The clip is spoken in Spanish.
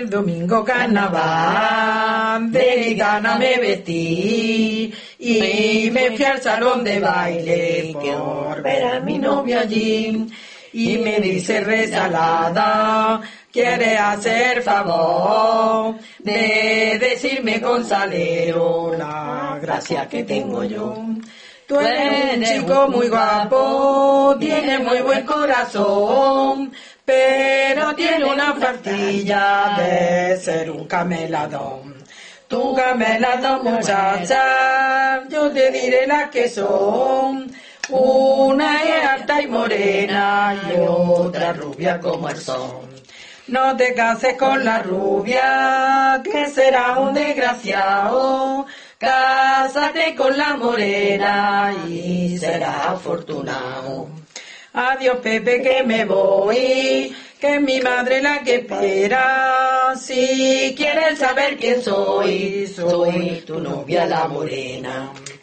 El domingo carnaval, de gitana me vestí y me fui al salón de baile por ver a mi novio allí. Y me dice resalada, quiere hacer favor de decirme con salero la gracia que tengo yo. Tú eres un chico muy guapo, tiene muy buen corazón, pero tiene una faltilla de ser un cameladón. Tu cameladón, muchacha, yo te diré las que son. Una es alta y morena y otra rubia como el sol. No te cases con la rubia, que será un desgraciado. Cásate con la morena y serás afortunado. Adiós, Pepe, que me voy, que es mi madre la que espera. Si quieres saber quién soy, soy tu novia la morena.